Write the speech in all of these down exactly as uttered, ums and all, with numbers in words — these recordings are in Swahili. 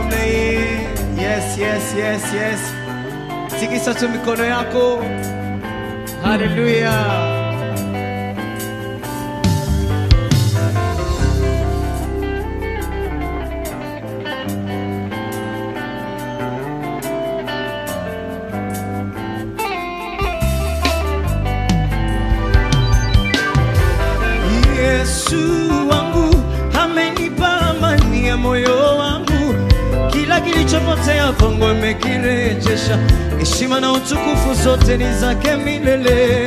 namna hii. Yes, yes, yes, yes. Tikisa tu mikono yako. Hallelujah. Yesu wangu amenipa amani ya moyo wangu, kila kilichopotea kwangu amekirejesha, heshima na utukufu zote ni zake milele.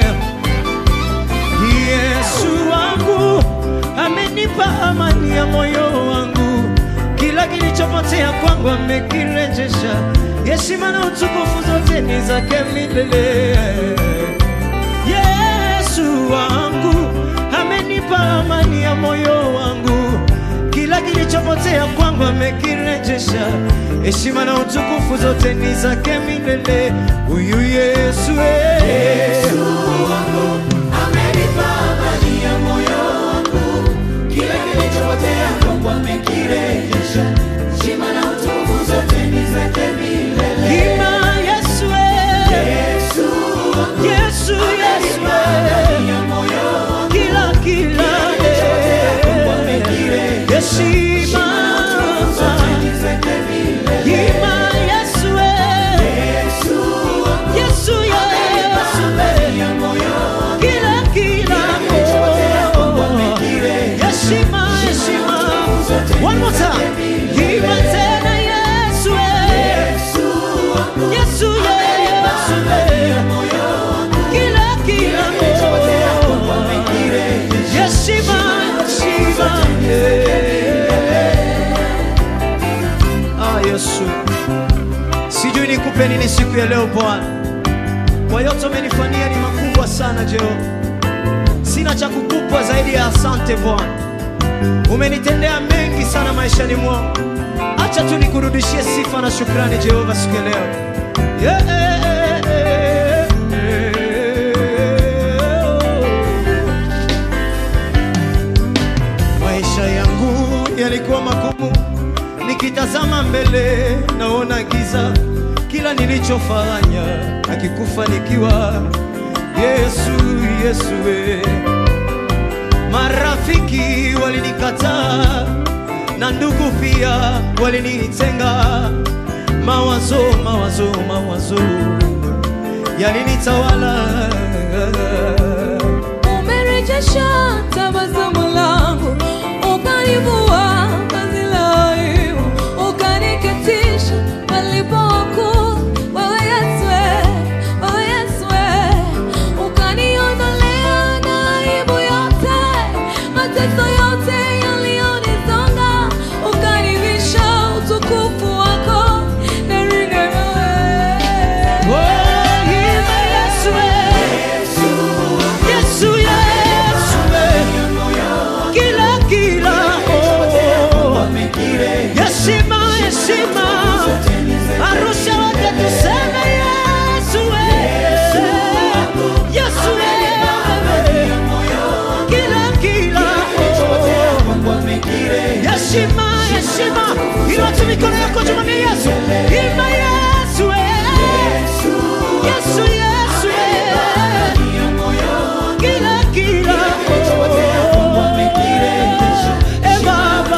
Yesu wangu amenipa amani ya moyo wangu, kila kilichopotea kwangu amekirejesha, heshima na utukufu zote ni zake milele. Yesu wangu amenipa amani ya moyo wangu, kila kilichopotea kwangu amekirejesha, heshima na utukufu zote ni zake milele. Huyu Yesu, Yesu wangu amenipa amani ya moyo wangu, kila kilichopotea kwangu amekirejesha, heshima na utukufu zote ni zake milele. Ima Yesu, Yesu wangu Yesu, Yesu, amani ya moyo wangu, kila kila heshima Ima Yesu, Yesu wangu Yesu, Yesu, kila kila heshima, heshima. One more time. Ima tena Yesu, Yesu wangu Yesu, Yesu, kila kila heshima, heshima. Ah, Yesu, sijui nikupe nini siku ya leo Bwana, kwa yote umenifanyia ni makubwa sana Jehova. Sina cha kukupa zaidi ya asante Bwana, umenitendea mengi sana maishani mwangu. Acha tu nikurudishie sifa na shukrani Jehova siku ya leo. Yeah, yeah, yeah, yeah. Maisha yangu yalikuwa magumu, nikitazama mbele naona giza, kila nilichofanya hakikufanikiwa. Yesu, Yesu we, marafiki walinikataa na ndugu pia walinitenga, mawazo mawazo mawazo yalinitawala. Umerejesha tabasamu langu, ukanivua vazi la aibu, ukaniketisha palipo wakuu. Wewe Yesu, wewe Yesu, ukaniondolea na aibu yote, mateso yote yaliyonisonga, ukanivisha utukufu wako. Naringa wewe. Oh, Ima Yesu we, Yesu, Yesu we, kila kila oh, heshima, heshima. Arusha wote tuseme Yesu we, Yesu we, kila kila oh, heshima, heshima. Inua tu mikono yako tumwambie Yesu. Ima Yesu we, Yesu, Yesu we, kila kila oh, eh Baba.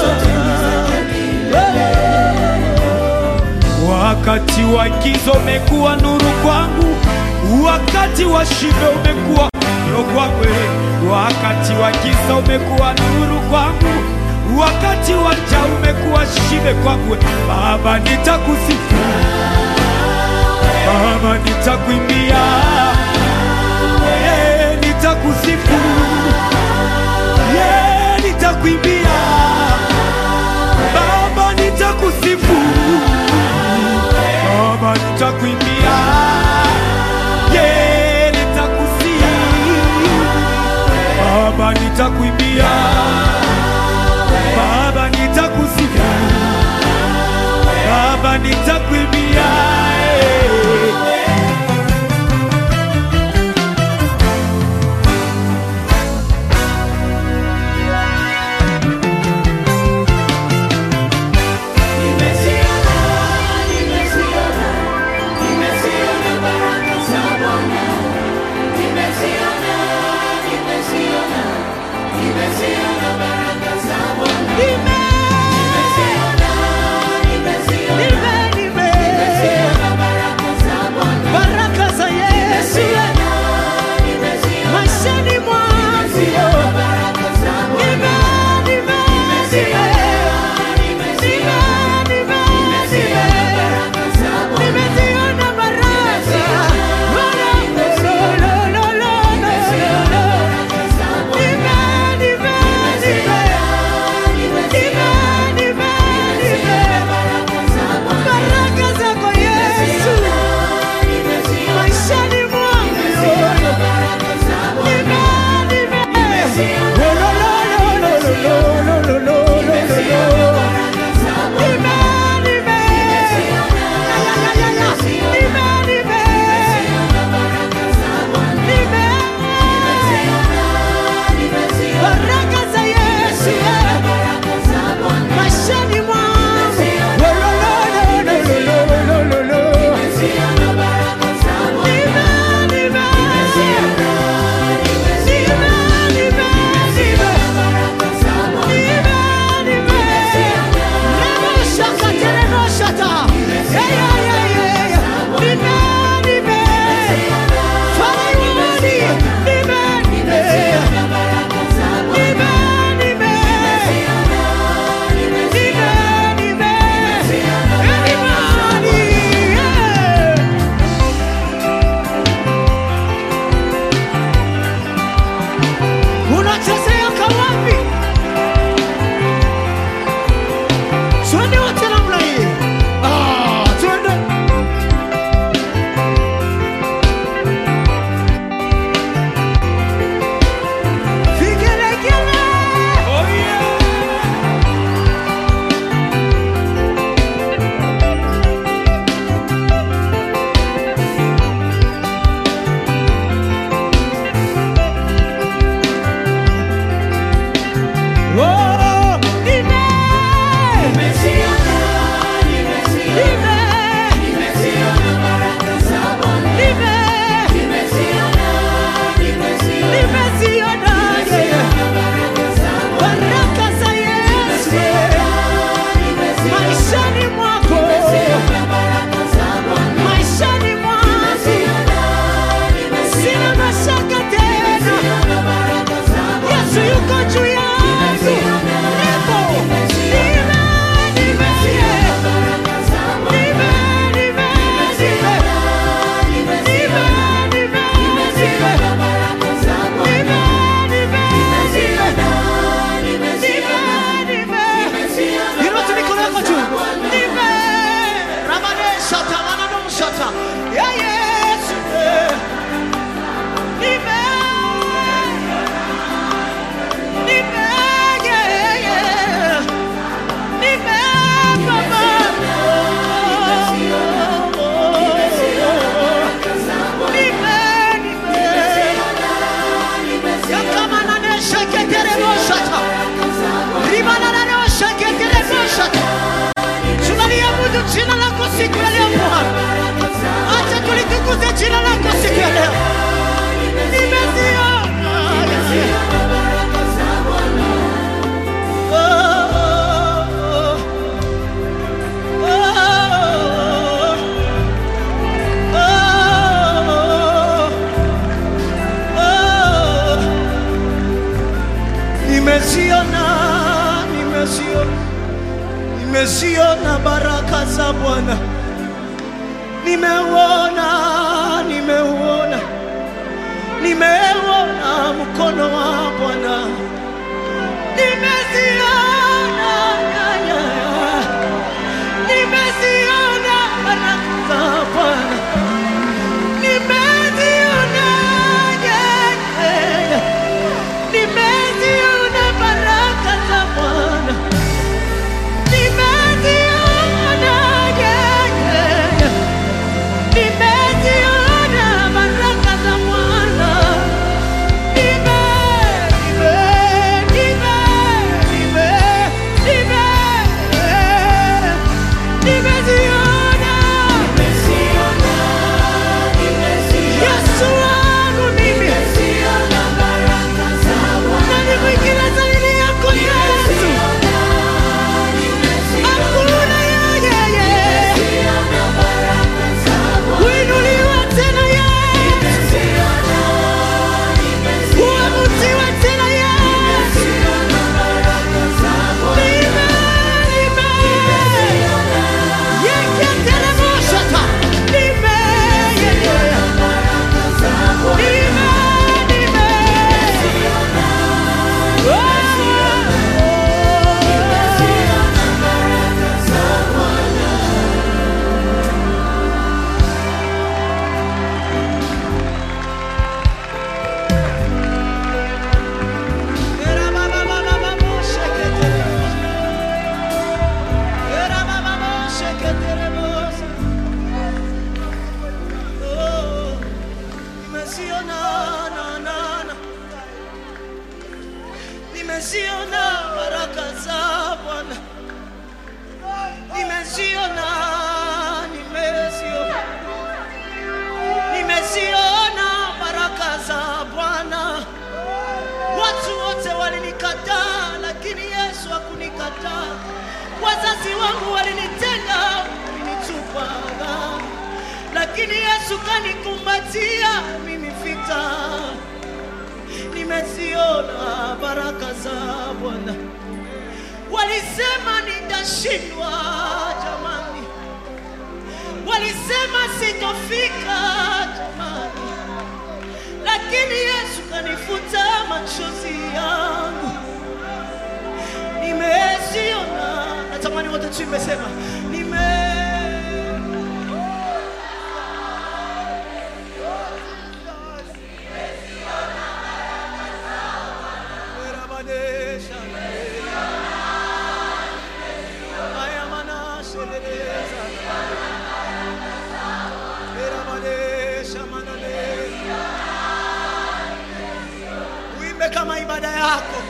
Wakati wa giza umekuwa nuru kwangu, wakati wa shibe umekuwa nuru kwangu. Wakati wa giza umekuwa nuru kwangu, wakati wa njaa umekuwa shibe kwangu. Baba nitakusifu, Baba nitakuimbia, eh nitakusifu, eh nitakuimbia, Baba nitakusifu, Baba nitakuimbia, yeah nitakusifu, Baba nitakuimbia, Baba nitakusifu, Baba nitakuimbia, Nimesimama nimeziona baraka za Bwana, nimeuona, nimeuona, nimeuona mkono wa Bwana, nimeziona, ya, ya, ya. Nimeziona baraka za Bwana, nimeziona, ya, ya, ya. Nimeziona baraka za Bwana, nimeziona, ya, ya, ya. Nimeziona baraka za Bwana, nime, nime, nime, nime, nime, nimeziona, Nimeziona, nimeziona, Yesu wangu mimi, nimeziona baraka za Bwana. nani mwingine zaidi yako Yesu? Nimeziona, nimeziona, Hakuna yeye, nimeziona baraka za Bwana. uinuliwe tena Yesu, Nimeziona, nimeziona, uamutiwe tena Yesu. nimeziona baraka za Bwana. Nime, nime, yeketelemosata, nime, yeye, Baraka za Bwana. nime, nime, oh, oh. Era baba baba baba sheketere, era baba baba sheketere bosa. Oh, nimeziona na na na, nimeziona baraka za Bwana, nimeziona, nimeziona, nimeziona baraka za Bwana. Watu wote walinikataa, lakini Yesu hakunikataa. Wazazi wangu walinitenga, walinitupa, lakini Yesu kanikumbatia mimi vita. Nimeziona baraka za Bwana. Walisema nitashindwa, jamani, walisema sitofika, jamani, lakini Yesu kanifuta machozi yangu. Nimeziona, natamani wote tuimbe, sema nime uimbe kama ibada yako.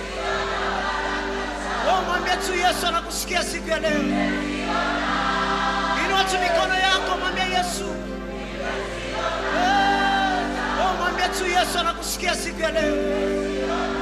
Wewe mwambie tu Yesu anakusikia siku ya leo. Inua tu mikono yako, mwambie Yesu. Eh, wewe mwambie tu Yesu anakusikia siku ya leo.